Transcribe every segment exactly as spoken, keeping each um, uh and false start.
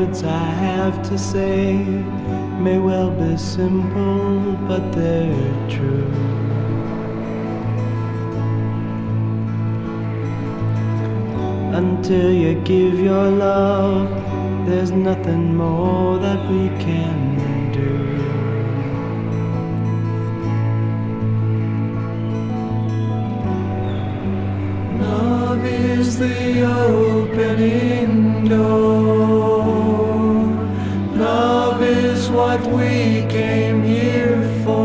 words I have to say may well be simple, but they're true. Until you give your love, there's nothing more that we can do. Love is the opening door. Love is what we came here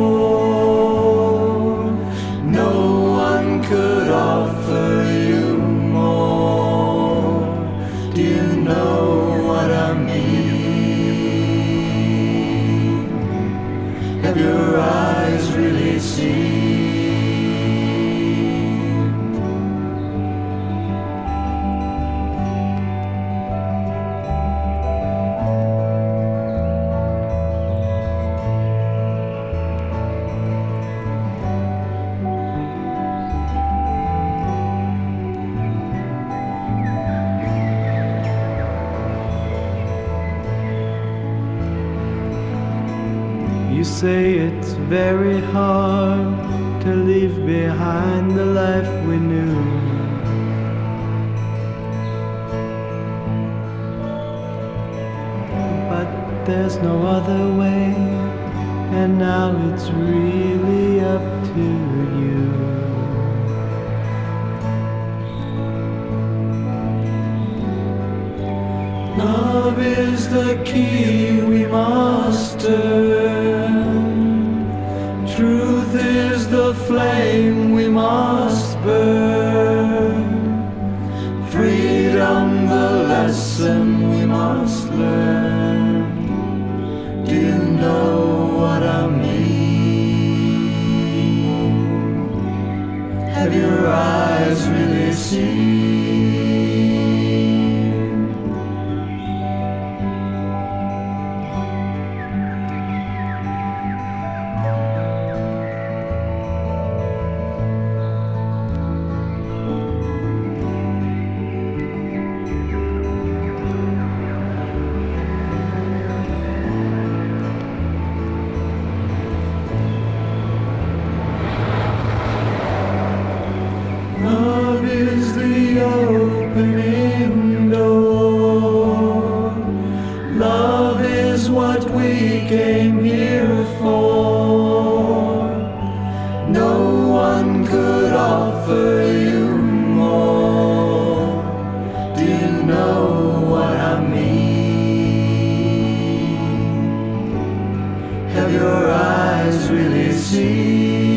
for. No one could offer you more. Do you know what I mean? Have your eyes really seen? You say it's very hard to leave behind the life we knew. But there's no other way, and now it's really up to you. Love is the key we must turn. Truth is the flame we must burn. Freedom the lesson we must learn. Do you know what I mean? Have your eyes really seen? Love is the opening door. Love is what we came here for. No one could offer you more. Do you know what I mean? Have your eyes really seen?